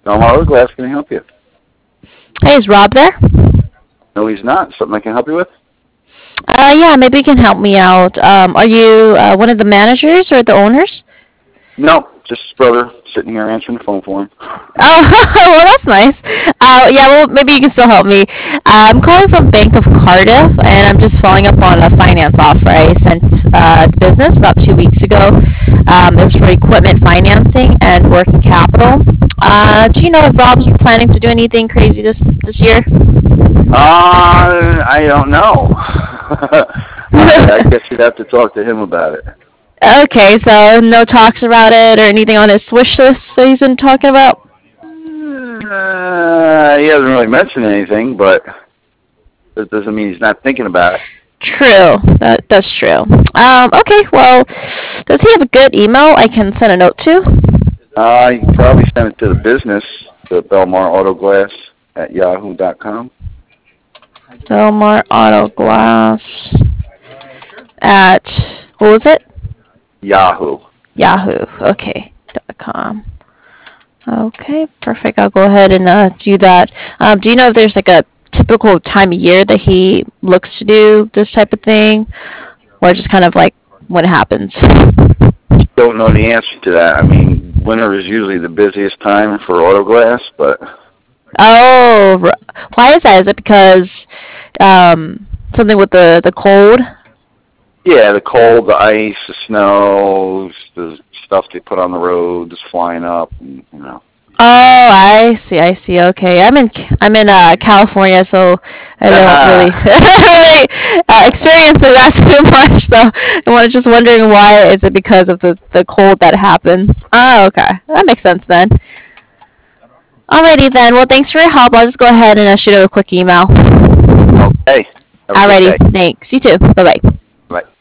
Delmar Glass, can I help you? Hey, is Rob there? No, he's not. Something I can help you with? Yeah, maybe you can help me out. Are you one of the managers or the owners? No, just his brother sitting here answering the phone for him. Oh, well, that's nice. Yeah, well, maybe you can still help me. I'm calling from Bank of Cardiff, and I'm just following up on a finance offer I sent the business about 2 weeks ago. It was for equipment financing and working capital. Do you know if Rob's planning to do anything crazy this year? I don't know. I guess you'd have to talk to him about it. Okay, so no talks about it or anything on his wish list that he's been talking about? He hasn't really mentioned anything, but that doesn't mean he's not thinking about it. True. That's true. Okay, well, does he have a good email I can send a note to? You can probably send it to the business, the Belmar Auto Glass at yahoo.com. Belmar Auto Glass at, what was it? Yahoo. Yahoo. Okay. .com. Okay, perfect. I'll go ahead and do that. Do you know if there's like a typical time of year that he looks to do this type of thing, or just kind of like when it happens? Don't know the answer to that. I mean, winter is usually the busiest time for auto glass, but Oh, why is that? Is it because something with the cold? yeah, the cold, the ice, the snow, the stuff they put on the roads flying up, and, you know. Oh, I see. I see. Okay, I'm in California, so I don't really really experience that too much. So I was just wondering why is it because of the cold that happens? Oh, okay, that makes sense then. Alrighty then. Well, thanks for your help. I'll just go ahead and shoot out a quick email. Okay. Have a good Alrighty, day. thanks. You too. Bye bye. Bye.